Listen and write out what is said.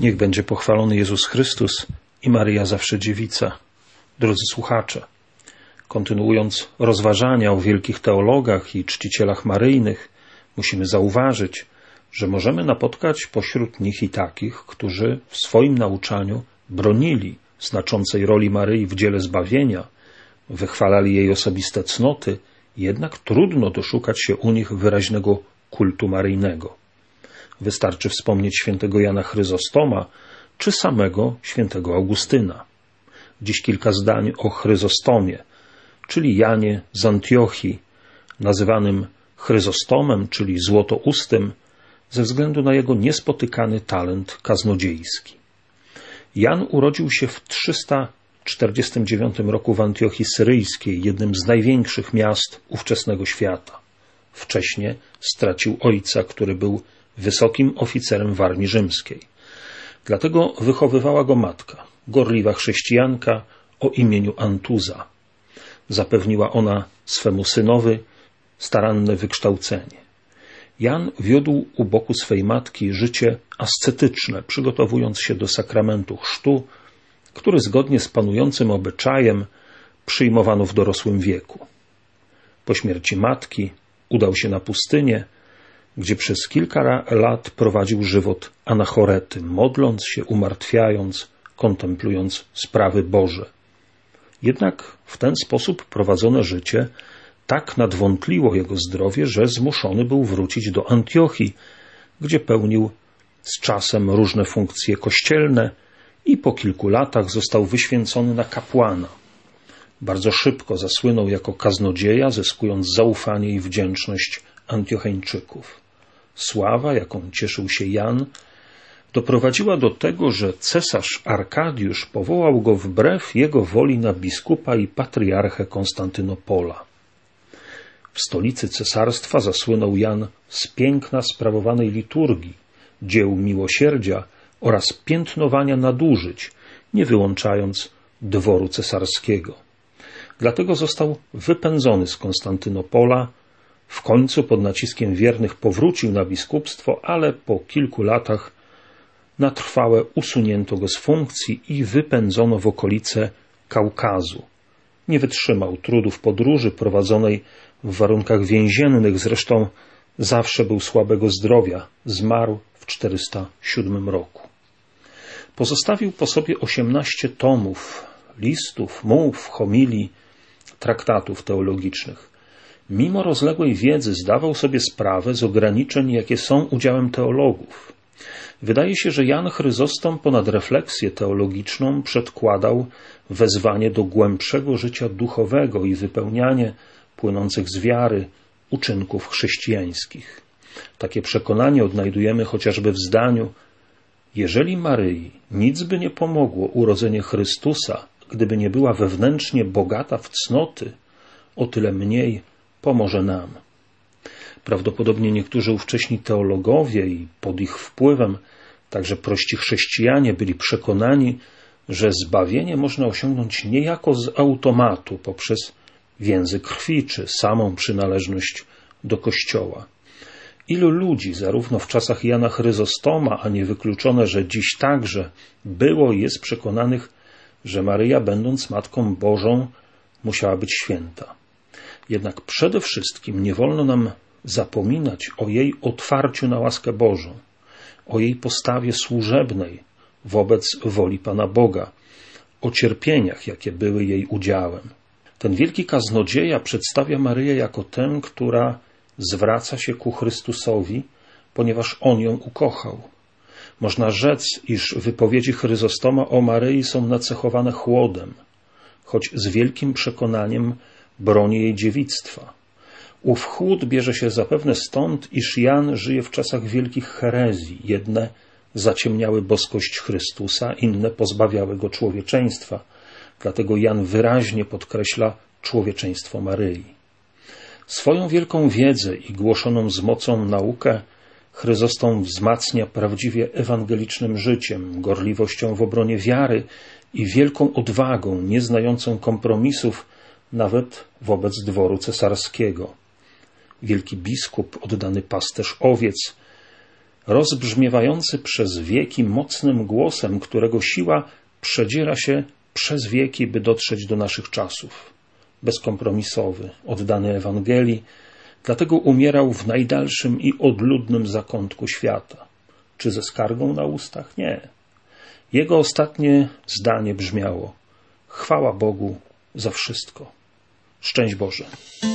Niech będzie pochwalony Jezus Chrystus i Maryja zawsze dziewica. Drodzy słuchacze, kontynuując rozważania o wielkich teologach i czcicielach maryjnych, musimy zauważyć, że możemy napotkać pośród nich i takich, którzy w swoim nauczaniu bronili znaczącej roli Maryi w dziele zbawienia, wychwalali jej osobiste cnoty, jednak trudno doszukać się u nich wyraźnego kultu maryjnego. Wystarczy wspomnieć świętego Jana Chryzostoma czy samego świętego Augustyna. Dziś kilka zdań o Chryzostomie, czyli Janie z Antiochii, nazywanym Chryzostomem, czyli złotoustym, ze względu na jego niespotykany talent kaznodziejski. Jan urodził się w 349 roku w Antiochii Syryjskiej, jednym z największych miast ówczesnego świata. Wcześniej stracił ojca, który był wysokim oficerem w armii rzymskiej. Dlatego wychowywała go matka, gorliwa chrześcijanka o imieniu Antuza. Zapewniła ona swemu synowi staranne wykształcenie. Jan wiódł u boku swej matki życie ascetyczne, przygotowując się do sakramentu chrztu, który zgodnie z panującym obyczajem przyjmowano w dorosłym wieku. Po śmierci matki udał się na pustynię, gdzie przez kilka lat prowadził żywot anachorety, modląc się, umartwiając, kontemplując sprawy Boże. Jednak w ten sposób prowadzone życie tak nadwątliło jego zdrowie, że zmuszony był wrócić do Antiochii, gdzie pełnił z czasem różne funkcje kościelne i po kilku latach został wyświęcony na kapłana. Bardzo szybko zasłynął jako kaznodzieja, zyskując zaufanie i wdzięczność Antiocheńczyków. Sława, jaką cieszył się Jan, doprowadziła do tego, że cesarz Arkadiusz powołał go wbrew jego woli na biskupa i patriarchę Konstantynopola. W stolicy cesarstwa zasłynął Jan z piękna sprawowanej liturgii, dzieł miłosierdzia oraz piętnowania nadużyć, nie wyłączając dworu cesarskiego. Dlatego został wypędzony z Konstantynopola. W końcu pod naciskiem wiernych powrócił na biskupstwo, ale po kilku latach na trwałe usunięto go z funkcji i wypędzono w okolice Kaukazu. Nie wytrzymał trudów podróży prowadzonej w warunkach więziennych, zresztą zawsze był słabego zdrowia. Zmarł w 407 roku. Pozostawił po sobie 18 tomów, listów, mów, homilii, traktatów teologicznych. Mimo rozległej wiedzy zdawał sobie sprawę z ograniczeń, jakie są udziałem teologów. Wydaje się, że Jan Chryzostom ponad refleksję teologiczną przedkładał wezwanie do głębszego życia duchowego i wypełnianie płynących z wiary uczynków chrześcijańskich. Takie przekonanie odnajdujemy chociażby w zdaniu: jeżeli Maryi nic by nie pomogło urodzenie Chrystusa, gdyby nie była wewnętrznie bogata w cnoty, o tyle mniej pomoże nam. Prawdopodobnie niektórzy ówcześni teologowie i pod ich wpływem także prości chrześcijanie byli przekonani, że zbawienie można osiągnąć niejako z automatu poprzez więzy krwi czy samą przynależność do Kościoła. Ilu ludzi, zarówno w czasach Jana Chryzostoma, a niewykluczone, że dziś także, było i jest przekonanych, że Maryja, będąc Matką Bożą, musiała być święta. Jednak przede wszystkim nie wolno nam zapominać o jej otwarciu na łaskę Bożą, o jej postawie służebnej wobec woli Pana Boga, o cierpieniach, jakie były jej udziałem. Ten wielki kaznodzieja przedstawia Maryję jako tę, która zwraca się ku Chrystusowi, ponieważ On ją ukochał. Można rzec, iż wypowiedzi Chryzostoma o Maryi są nacechowane chłodem, choć z wielkim przekonaniem broni jej dziewictwa. Ów chłód bierze się zapewne stąd, iż Jan żyje w czasach wielkich herezji. Jedne zaciemniały boskość Chrystusa, inne pozbawiały go człowieczeństwa. Dlatego Jan wyraźnie podkreśla człowieczeństwo Maryi. Swoją wielką wiedzę i głoszoną z mocą naukę Chryzostom wzmacnia prawdziwie ewangelicznym życiem, gorliwością w obronie wiary i wielką odwagą, nieznającą kompromisów nawet wobec dworu cesarskiego. Wielki biskup, oddany pasterz owiec, rozbrzmiewający przez wieki mocnym głosem, którego siła przedziera się przez wieki, by dotrzeć do naszych czasów. Bezkompromisowy, oddany Ewangelii, dlatego umierał w najdalszym i odludnym zakątku świata. Czy ze skargą na ustach? Nie. Jego ostatnie zdanie brzmiało: chwała Bogu za wszystko. Szczęść Boże.